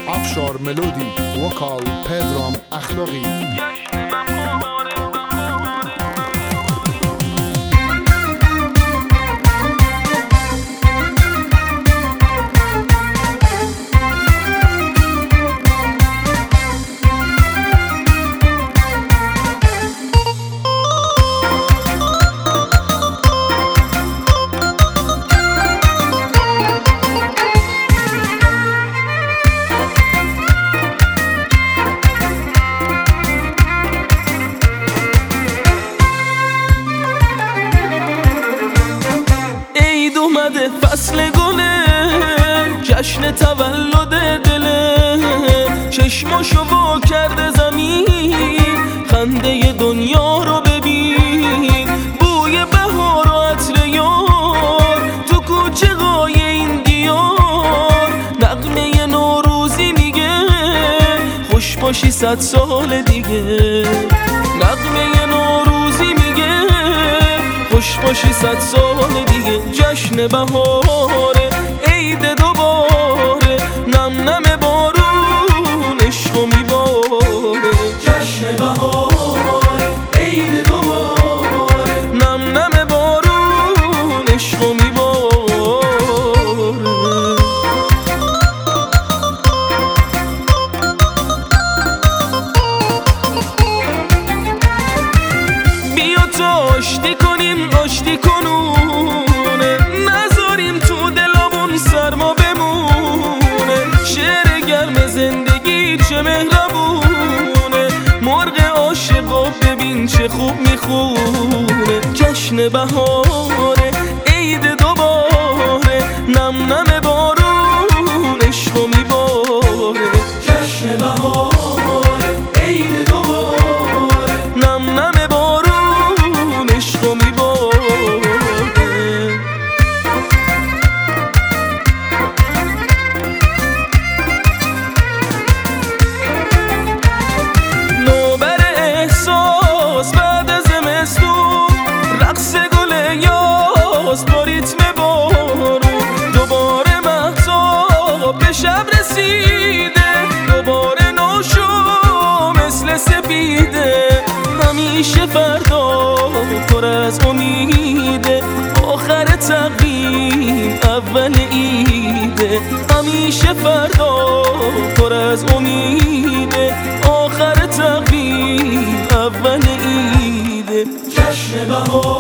افشار ملودی، وکال پدرام اخلاقی. اومده فصل گله، جشن تولد دله، چشماشو وا کرده زمین، خنده دنیا رو ببین، بوی بهار و عطر یار تو کوچه های این دیار، نغمه نوروزی میگه خوش باشی 100 سال دیگه، نغمه نوروزی میگه خوش باشی 100 سال دیگه. جشن بهاره، عید دوباره، نم نم بارون عشقو میباره. جشن بهاره، عید دوباره، نم نم بارون عشقو میباره. بیا تا آشتی کنیم، آشتی کنونه، نذاریم تو دلمون سرما بمونه. شعر گرم زندگی چه مهربونه، مرغ عاشقا ببین چه خوب میخونه. جشن بهاره، عید دوباره، نم نم بارون عشقو میباره. جشن بهاره، عید دوباره، نم نم بارون عشقو میباره. نوبر احساس بعد از زمستون، رقص گل یاس با ریتم بارون، دوباره مهتاب به شب رسیده، دوباره نوشو مثل سپیده. همیشه فردا پر از امیده، آخر تقویم اول عیده. همیشه فردا پر از امیده، آخر تقویم اول عیده. جشن بهار